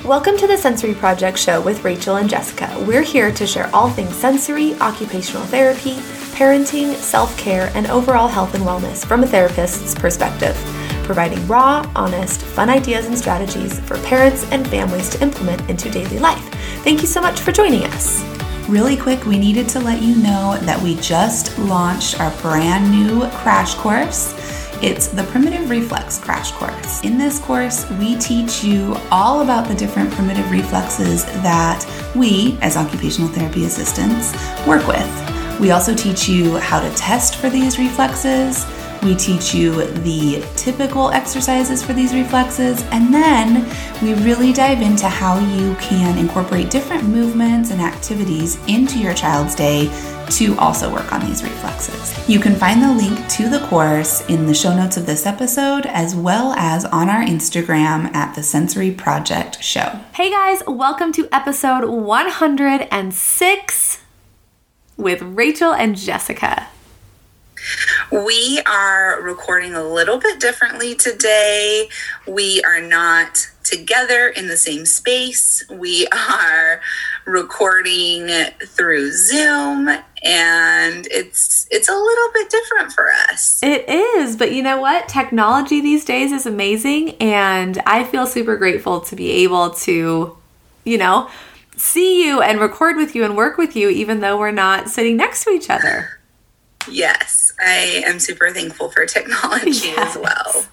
Welcome to the Sensory Project show with Rachel and Jessica. We're here to share all things sensory, occupational therapy, parenting, self-care, and overall health and wellness from a therapist's perspective, providing raw, honest, fun ideas and strategies for parents and families to implement into daily life. Thank you so much for joining us. Really quick, we needed to let you know that we just launched our brand new crash course. It's the Primitive Reflex Crash Course. In this course, we teach you all about the different primitive reflexes that we, as occupational therapy assistants, work with. We also teach you how to test for these reflexes. We teach you the typical exercises for these reflexes, and then we really dive into how you can incorporate different movements and activities into your child's day to also work on these reflexes. You can find the link to the course in the show notes of this episode, as well as on our Instagram at the Sensory Project Show. Hey guys, welcome to episode 106 with Rachel and Jessica. We are recording a little bit differently today. We are not together in the same space. We are recording through Zoom, and it's a little bit different for us. It is, but you know what? Technology these days is amazing, and I feel super grateful to be able to, see you and record with you and work with you, even though we're not sitting next to each other. Yes, I am super thankful for technology as well.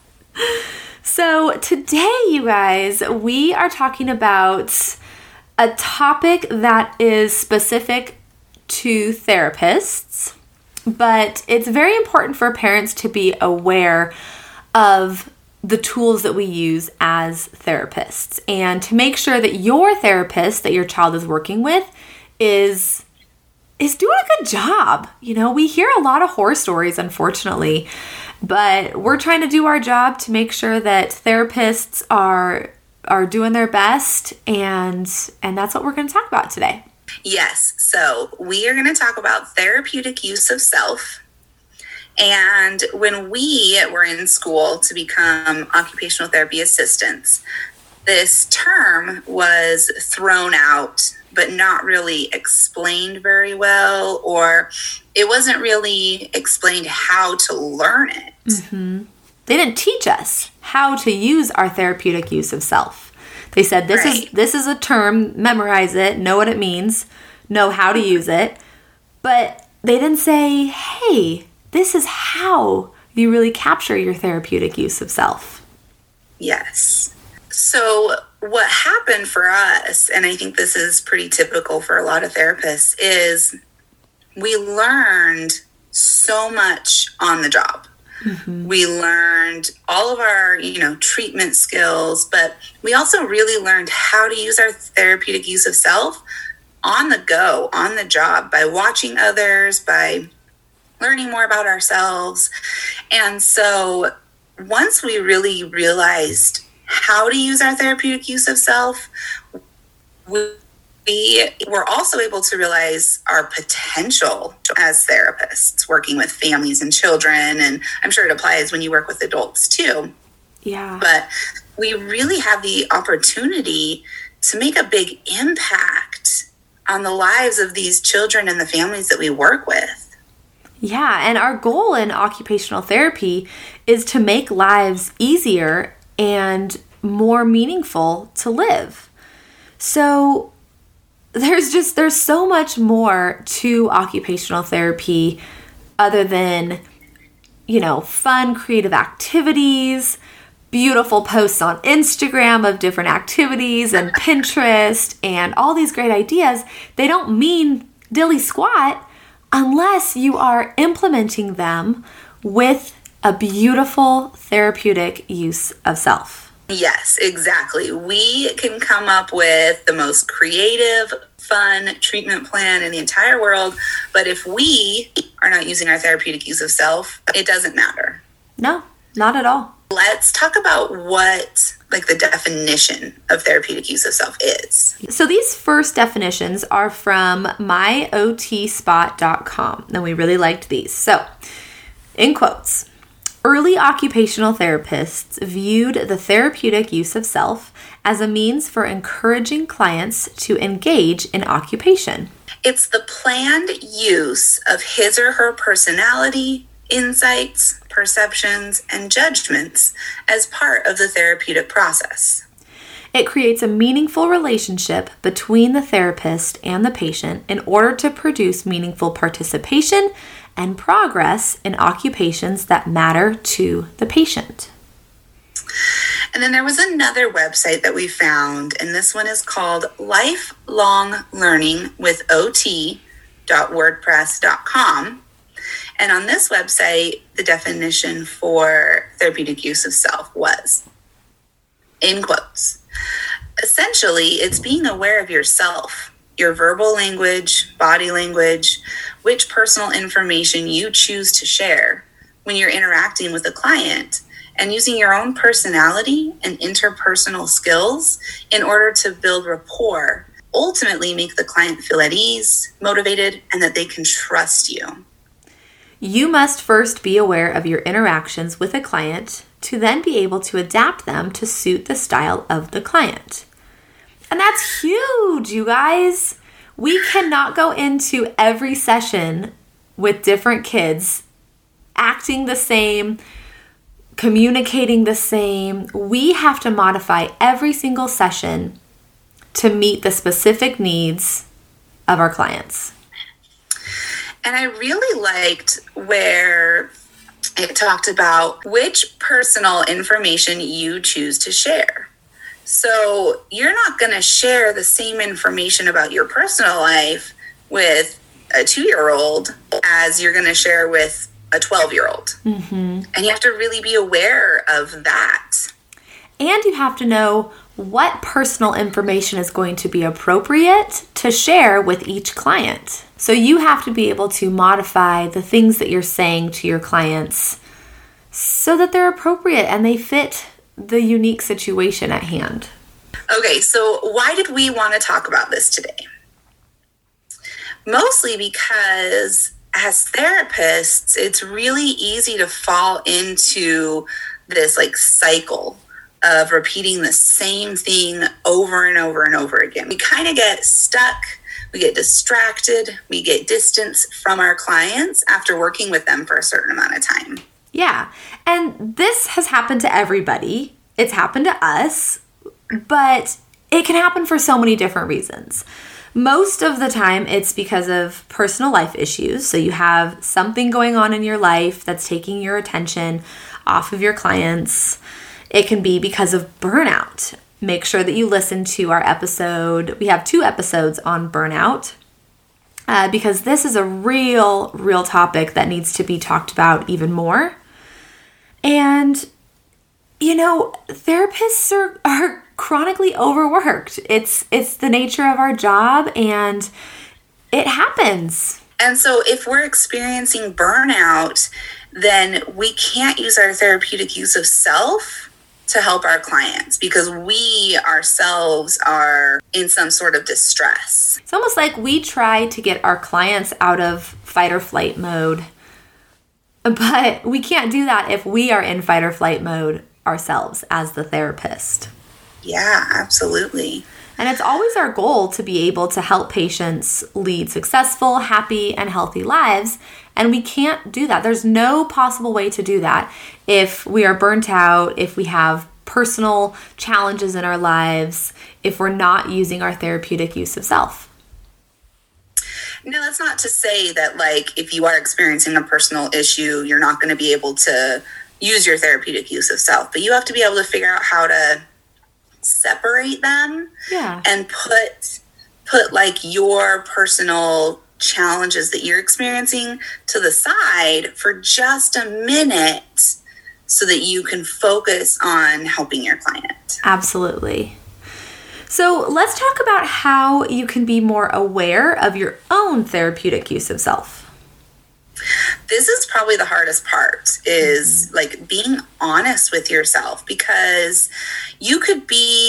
So today, you guys, we are talking about a topic that is specific to therapists, but it's very important for parents to be aware of the tools that we use as therapists and to make sure that your therapist that your child is working with is doing a good job. We hear a lot of horror stories, unfortunately, but we're trying to do our job to make sure that therapists are doing their best, and that's what we're going to talk about today. Yes, so we are going to talk about therapeutic use of self. And when we were in school to become occupational therapy assistants, this term was thrown out, but not really explained very well, or it wasn't really explained how to learn it. Mm-hmm. They didn't teach us how to use our therapeutic use of self. They said, this is a term, memorize it, know what it means, know how to use it. But they didn't say, hey, this is how you really capture your therapeutic use of self. Yes. So what happened for us, and I think this is pretty typical for a lot of therapists, is we learned so much on the job. Mm-hmm. We learned all of our, treatment skills, but we also really learned how to use our therapeutic use of self on the go, on the job, by watching others, by learning more about ourselves. And so once we really realized how to use our therapeutic use of self, we were also able to realize our potential as therapists working with families and children. And I'm sure it applies when you work with adults too. Yeah. But we really have the opportunity to make a big impact on the lives of these children and the families that we work with. Yeah. And our goal in occupational therapy is to make lives easier and more meaningful to live. So there's so much more to occupational therapy other than, fun, creative activities, beautiful posts on Instagram of different activities and Pinterest and all these great ideas. They don't mean dilly squat unless you are implementing them with a beautiful therapeutic use of self. Yes, exactly. We can come up with the most creative, fun treatment plan in the entire world, but if we are not using our therapeutic use of self, it doesn't matter. No, not at all. Let's talk about what the definition of therapeutic use of self is. So these first definitions are from myotspot.com, and we really liked these. So, in quotes, early occupational therapists viewed the therapeutic use of self as a means for encouraging clients to engage in occupation. It's the planned use of his or her personality, insights, perceptions, and judgments as part of the therapeutic process. It creates a meaningful relationship between the therapist and the patient in order to produce meaningful participation and progress in occupations that matter to the patient. And then there was another website that we found, and this one is called lifelonglearningwithot.wordpress.com. And on this website, the definition for therapeutic use of self was, in quotes, essentially, it's being aware of yourself, your verbal language, body language, which personal information you choose to share when you're interacting with a client, and using your own personality and interpersonal skills in order to build rapport, ultimately make the client feel at ease, motivated, and that they can trust you. You must first be aware of your interactions with a client to then be able to adapt them to suit the style of the client. And that's huge, you guys. We cannot go into every session with different kids acting the same, communicating the same. We have to modify every single session to meet the specific needs of our clients. And I really liked where it talked about which personal information you choose to share. So you're not going to share the same information about your personal life with a 2-year-old as you're going to share with a 12-year-old. Mm-hmm. And you have to really be aware of that. And you have to know what personal information is going to be appropriate to share with each client. So you have to be able to modify the things that you're saying to your clients so that they're appropriate and they fit the unique situation at hand. Okay, so why did we want to talk about this today? Mostly because as therapists, it's really easy to fall into this cycle of repeating the same thing over and over and over again. We kind of get stuck, we get distracted, we get distance from our clients after working with them for a certain amount of time. Yeah, and this has happened to everybody. It's happened to us, but it can happen for so many different reasons. Most of the time, it's because of personal life issues. So you have something going on in your life that's taking your attention off of your clients. It can be because of burnout. Make sure that you listen to our episode. We have 2 episodes on burnout because this is a real topic that needs to be talked about even more. And, therapists are chronically overworked. It's the nature of our job, and it happens. And so if we're experiencing burnout, then we can't use our therapeutic use of self to help our clients because we ourselves are in some sort of distress. It's almost like we try to get our clients out of fight or flight mode, but we can't do that if we are in fight or flight mode ourselves as the therapist. Yeah, absolutely. And it's always our goal to be able to help patients lead successful, happy, and healthy lives. And we can't do that. There's no possible way to do that if we are burnt out, if we have personal challenges in our lives, if we're not using our therapeutic use of self. No, that's not to say that if you are experiencing a personal issue, you're not going to be able to use your therapeutic use of self. But you have to be able to figure out how to separate them and put your personal challenges that you're experiencing to the side for just a minute so that you can focus on helping your client. Absolutely. So let's talk about how you can be more aware of your own therapeutic use of self. This is probably the hardest part is being honest with yourself, because you could have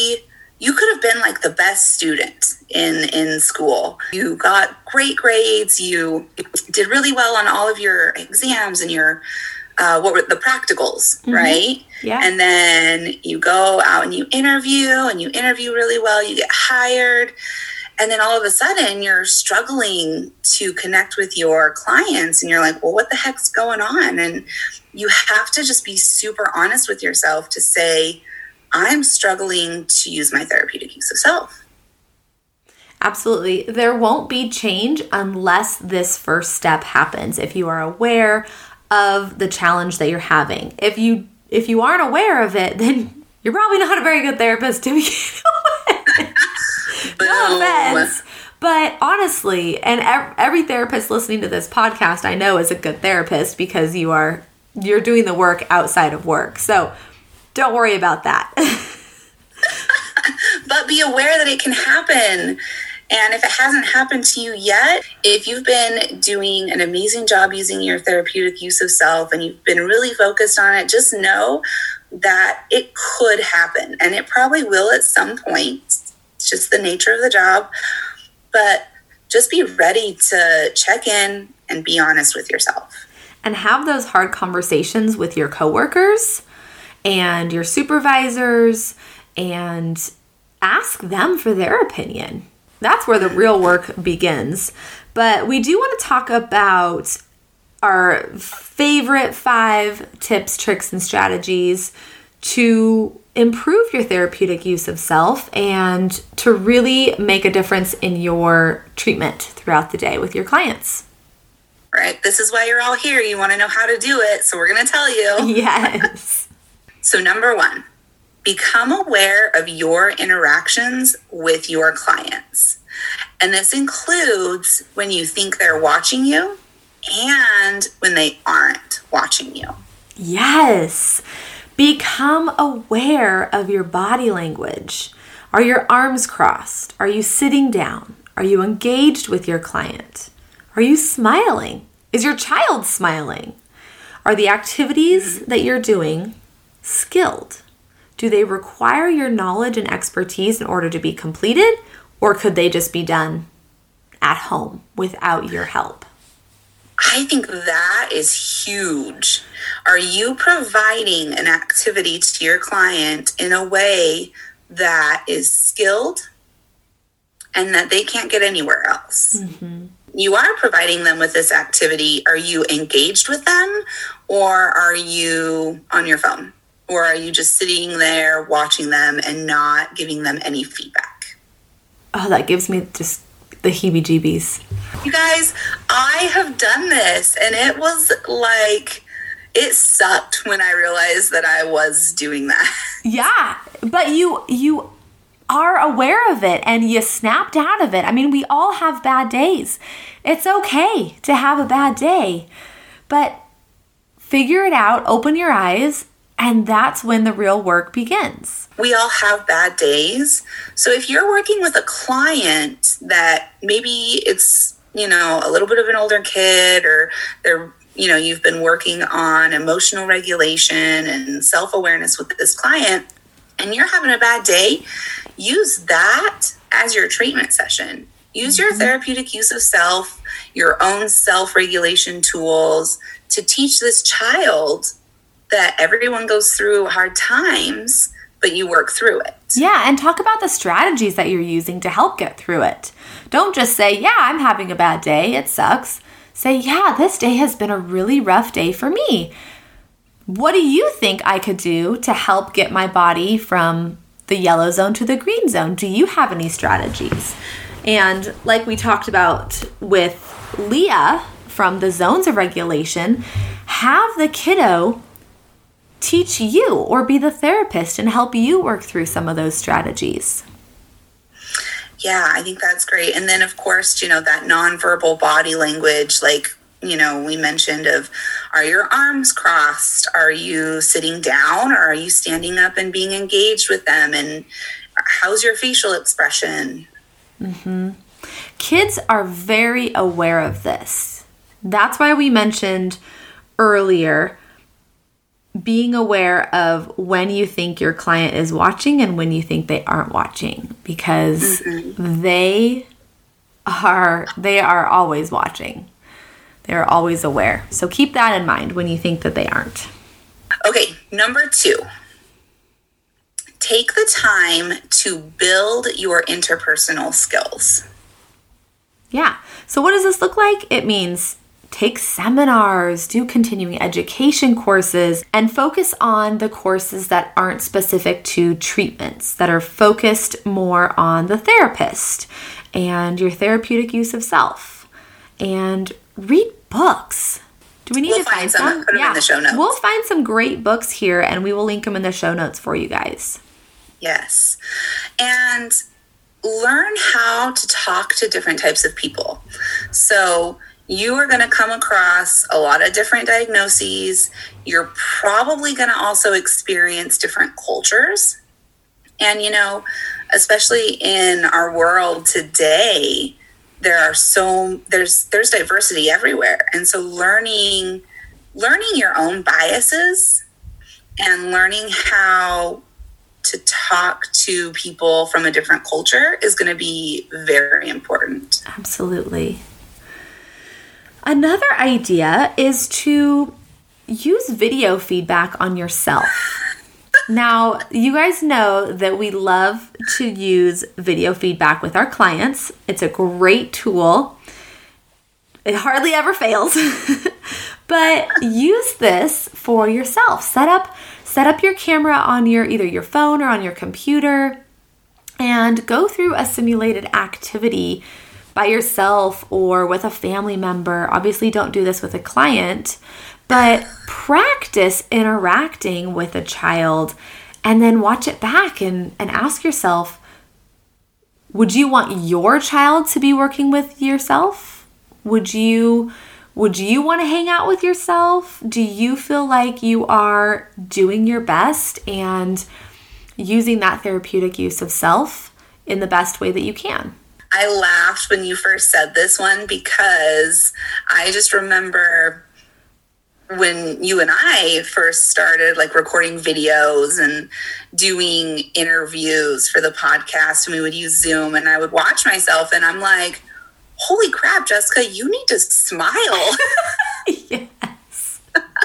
been the best student in school. You got great grades. You did really well on all of your exams and your what were the practicals, right? Yeah. And then you go out and you interview really well, you get hired. And then all of a sudden you're struggling to connect with your clients and you're like, well, what the heck's going on? And you have to just be super honest with yourself to say, I'm struggling to use my therapeutic use of self. Absolutely. There won't be change unless this first step happens. If you are aware of the challenge that you're having. If you aren't aware of it, then you're probably not a very good therapist to begin with. No offense. But honestly, and every therapist listening to this podcast I know is a good therapist because you're doing the work outside of work. So don't worry about that. But be aware that it can happen. And if it hasn't happened to you yet, if you've been doing an amazing job using your therapeutic use of self and you've been really focused on it, just know that it could happen. And it probably will at some point. It's just the nature of the job. But just be ready to check in and be honest with yourself. And have those hard conversations with your coworkers and your supervisors and ask them for their opinion. That's where the real work begins. But we do want to talk about our favorite 5 tips, tricks, and strategies to improve your therapeutic use of self and to really make a difference in your treatment throughout the day with your clients. Right. This is why you're all here. You want to know how to do it. So we're going to tell you. Yes. So number 1, become aware of your interactions with your clients. And this includes when you think they're watching you and when they aren't watching you. Yes. Become aware of your body language. Are your arms crossed? Are you sitting down? Are you engaged with your client? Are you smiling? Is your child smiling? Are the activities that you're doing skilled? Do they require your knowledge and expertise in order to be completed, or could they just be done at home without your help? I think that is huge. Are you providing an activity to your client in a way that is skilled and that they can't get anywhere else? Mm-hmm. You are providing them with this activity. Are you engaged with them, or are you on your phone? Or are you just sitting there watching them and not giving them any feedback? Oh, that gives me just the heebie-jeebies. You guys, I have done this, and it was like, it sucked when I realized that I was doing that. Yeah, but you are aware of it and you snapped out of it. I mean, we all have bad days. It's okay to have a bad day, but figure it out, open your eyes, and that's when the real work begins. We all have bad days. So if you're working with a client that maybe it's, a little bit of an older kid, or they're, you've been working on emotional regulation and self-awareness with this client, and you're having a bad day, use that as your treatment session. Use your therapeutic use of self, your own self-regulation tools to teach this child that everyone goes through hard times, but you work through it. Yeah, and talk about the strategies that you're using to help get through it. Don't just say, yeah, I'm having a bad day, it sucks. Say, yeah, this day has been a really rough day for me. What do you think I could do to help get my body from the yellow zone to the green zone? Do you have any strategies? And like we talked about with Leah from the Zones of Regulation, have the kiddo teach you or be the therapist and help you work through some of those strategies. Yeah, I think that's great. And then, of course, that nonverbal body language, like, we mentioned of, are your arms crossed? Are you sitting down, or are you standing up and being engaged with them? And how's your facial expression? Mm-hmm. Kids are very aware of this. That's why we mentioned earlier being aware of when you think your client is watching and when you think they aren't watching, because they are always watching. They're always aware. So keep that in mind when you think that they aren't. Okay, number 2. Take the time to build your interpersonal skills. Yeah. So what does this look like? It means take seminars, do continuing education courses, and focus on the courses that aren't specific to treatments, that are focused more on the therapist and your therapeutic use of self. And read books. Do we need to find some? Put them in the show notes. We'll find some great books here, and we will link them in the show notes for you guys. Yes. And learn how to talk to different types of people. So you are going to come across a lot of different diagnoses. You're probably going to also experience different cultures. And, especially in our world today, there's diversity everywhere. And so learning your own biases and learning how to talk to people from a different culture is going to be very important. Absolutely. Another idea is to use video feedback on yourself. Now, you guys know that we love to use video feedback with our clients. It's a great tool. It hardly ever fails. But use this for yourself. Set up your camera on either your phone or on your computer and go through a simulated activity by yourself or with a family member. Obviously, don't do this with a client, but practice interacting with a child and then watch it back and ask yourself, would you want your child to be working with yourself? Would you want to hang out with yourself? Do you feel like you are doing your best and using that therapeutic use of self in the best way that you can? I laughed when you first said this one because I just remember when you and I first started recording videos and doing interviews for the podcast, and we would use Zoom, and I would watch myself and I'm like, holy crap, Jessica, you need to smile. Yes.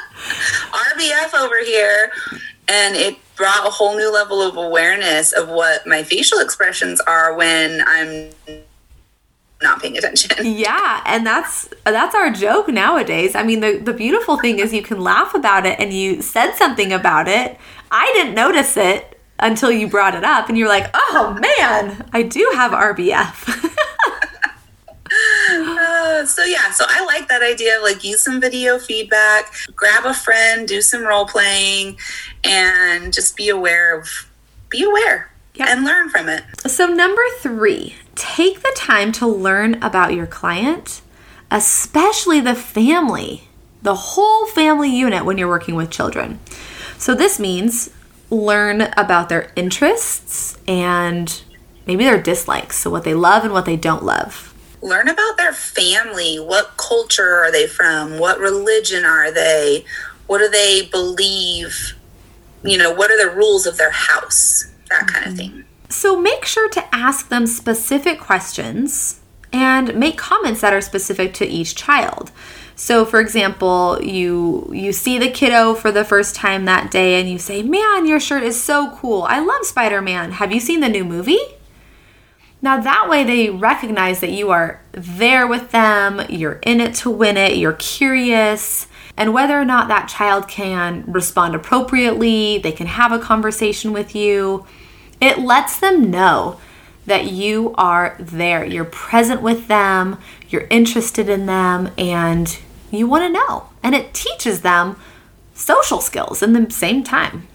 RBF over here. And it brought a whole new level of awareness of what my facial expressions are when I'm not paying attention. Yeah, and that's our joke nowadays. I mean, the beautiful thing is you can laugh about it, and you said something about it. I didn't notice it until you brought it up, and you're like, oh man, I do have RBF. So I like that idea of use some video feedback, grab a friend, do some role playing, and just be aware and learn from it. So number 3, take the time to learn about your client, especially the family, the whole family unit when you're working with children. So this means learn about their interests and maybe their dislikes, so what they love and what they don't love. Learn about their family. What culture are they from? What religion are they? What do they believe? What are the rules of their house? That kind of thing. So make sure to ask them specific questions and make comments that are specific to each child. So for example, you see the kiddo for the first time that day and you say, man, your shirt is so cool. I love Spider-Man. Have you seen the new movie? Now that way they recognize that you are there with them, you're in it to win it, you're curious, and whether or not that child can respond appropriately, they can have a conversation with you, it lets them know that you are there, you're present with them, you're interested in them, and you want to know. And it teaches them social skills in the same time.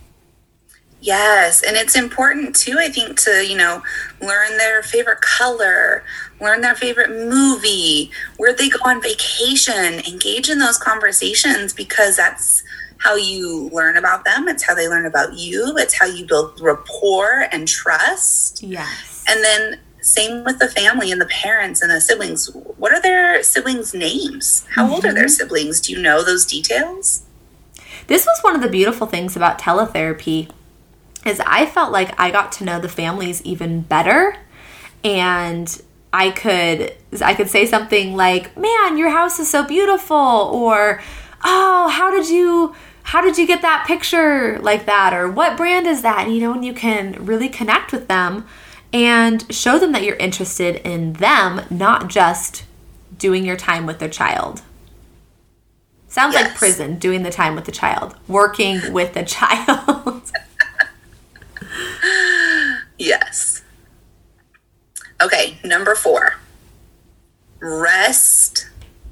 Yes, and it's important too, I think, to, learn their favorite color, learn their favorite movie, where they go on vacation, engage in those conversations, because that's how you learn about them. It's how they learn about you. It's how you build rapport and trust. Yes. And then same with the family and the parents and the siblings. What are their siblings' names? How old are their siblings? Do you know those details? This was one of the beautiful things about teletherapy is I felt like I got to know the families even better. And I could say something like, "Man, your house is so beautiful," or, "Oh, how did you get that picture like that?" Or, "What brand is that?" And you can really connect with them and show them that you're interested in them, not just doing your time with their child. Sounds like prison, doing the time with the child, working with the child. Yes. Okay, number 4, rest.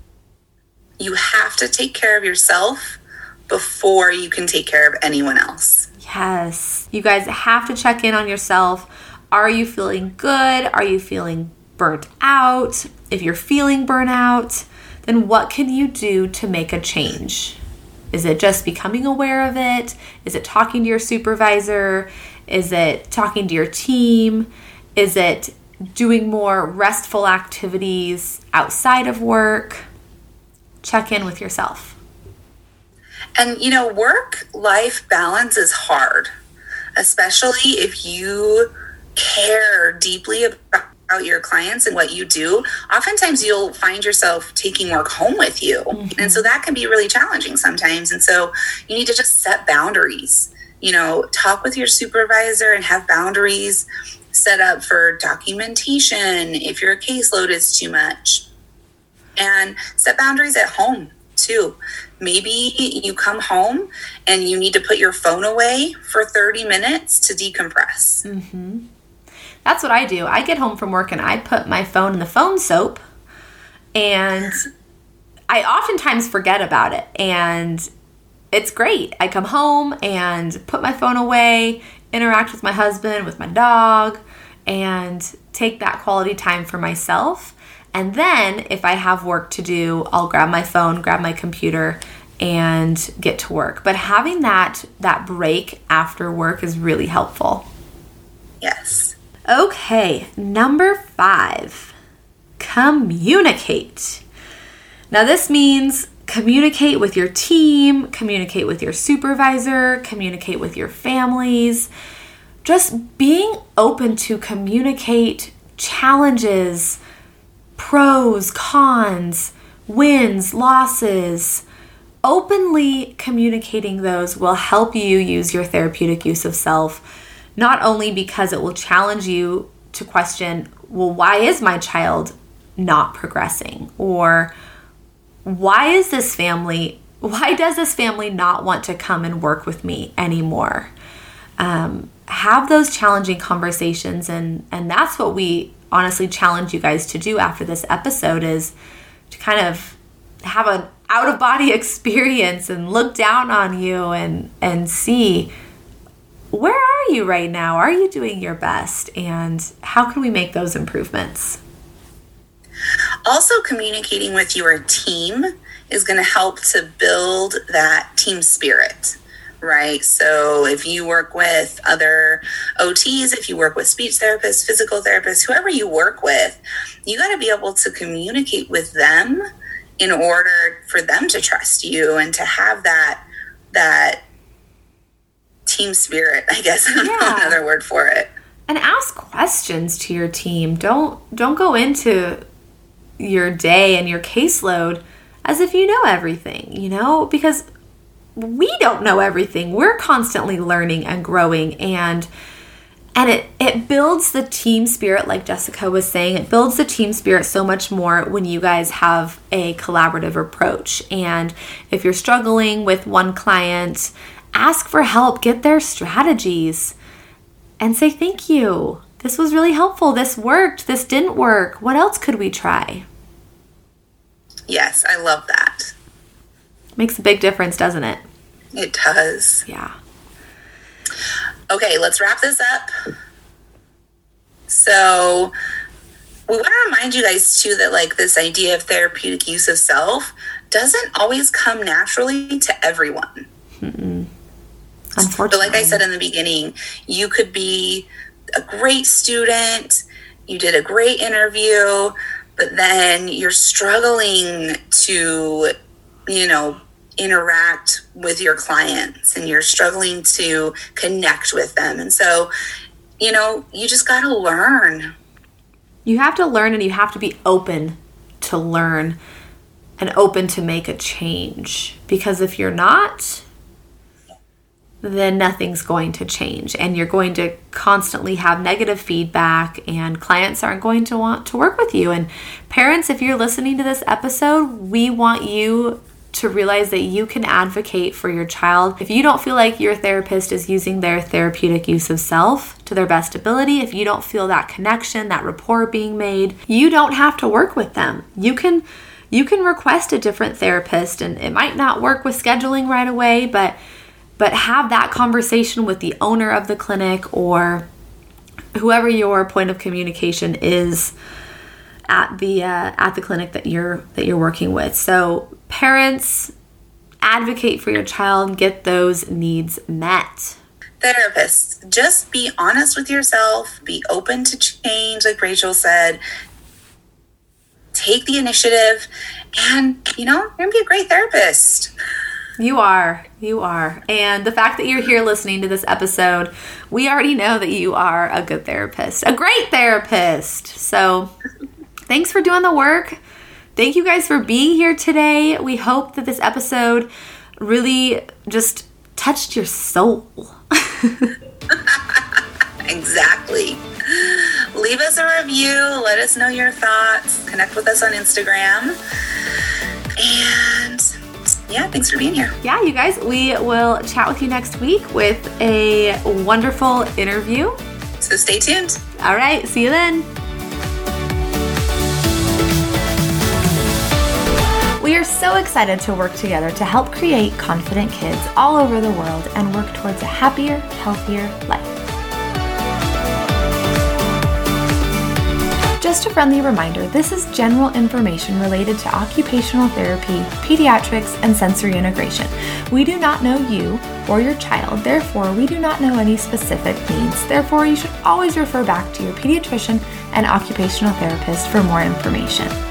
You have to take care of yourself before you can take care of anyone else. Yes. You guys have to check in on yourself. Are you feeling good? Are you feeling burnt out? If you're feeling burnout, then what can you do to make a change? Is it just becoming aware of it? Is it talking to your supervisor? Is it talking to your team? Is it doing more restful activities outside of work? Check in with yourself. And, work-life balance is hard, especially if you care deeply about your clients and what you do. Oftentimes you'll find yourself taking work home with you. Mm-hmm. And so that can be really challenging sometimes. And so you need to just set boundaries. Talk with your supervisor and have boundaries set up for documentation if your caseload is too much. And set boundaries at home too. Maybe you come home and you need to put your phone away for 30 minutes to decompress. Mm-hmm. That's what I do. I get home from work and I put my phone in the phone soap, and I oftentimes forget about it. And it's great. I come home and put my phone away, interact with my husband, with my dog, and take that quality time for myself. And then if I have work to do, I'll grab my phone, grab my computer, and get to work. But having that break after work is really helpful. Yes. Okay, number 5, communicate. Now this means communicate with your team, communicate with your supervisor, communicate with your families. Just being open to communicate challenges, pros, cons, wins, losses. Openly communicating those will help you use your therapeutic use of self, not only because it will challenge you to question, well, why is my child not progressing? Or why does this family not want to come and work with me anymore? Have those challenging conversations, and that's what we honestly challenge you guys to do after this episode, is to kind of have an out-of-body experience and look down on you and see, where are you right now? Are you doing your best? And how can we make those improvements? Also, communicating with your team is going to help to build that team spirit, right? So if you work with other OTs, if you work with speech therapists, physical therapists, whoever you work with, you got to be able to communicate with them in order for them to trust you and to have that team spirit, I guess. I don't know another word for it. And ask questions to your team. Don't go into your day and your caseload as if you know everything, because we don't know everything. We're constantly learning and growing, and it builds the team spirit, like Jessica was saying. It builds the team spirit so much more when you guys have a collaborative approach. And if you're struggling with one client, ask for help, get their strategies, and say thank you. This was really helpful. This worked. This didn't work. What else could we try? Yes, I love that. Makes a big difference, doesn't it? It does. Yeah. Okay, let's wrap this up. So we want to remind you guys too that this idea of therapeutic use of self doesn't always come naturally to everyone. Mm-mm. Unfortunately. But like I said in the beginning, you could be a great student, you did a great interview, but then you're struggling to, interact with your clients, and you're struggling to connect with them. And so, you just got to learn You have to learn, and you have to be open to learn and open to make a change. Because if you're not, then nothing's going to change, and you're going to constantly have negative feedback, and clients aren't going to want to work with you. And parents, if you're listening to this episode, we want you to realize that you can advocate for your child. If you don't feel like your therapist is using their therapeutic use of self to their best ability, if you don't feel that connection, that rapport being made, you don't have to work with them. You can request a different therapist, and it might not work with scheduling right away, but have that conversation with the owner of the clinic or whoever your point of communication is at the clinic that you're working with. So parents, advocate for your child, get those needs met. Therapists, just be honest with yourself, be open to change, like Rachel said. Take the initiative, and you're gonna be a great therapist. You are. And the fact that you're here listening to this episode, we already know that you are a good therapist, a great therapist. So thanks for doing the work. Thank you guys for being here today. We hope that this episode really just touched your soul. Exactly. Leave us a review. Let us know your thoughts. Connect with us on Instagram. And yeah, thanks for being here. Yeah, you guys, we will chat with you next week with a wonderful interview. So stay tuned. All right, see you then. We are so excited to work together to help create confident kids all over the world and work towards a happier, healthier life. Just a friendly reminder, this is general information related to occupational therapy, pediatrics, and sensory integration. We do not know you or your child, therefore we do not know any specific needs. Therefore, you should always refer back to your pediatrician and occupational therapist for more information.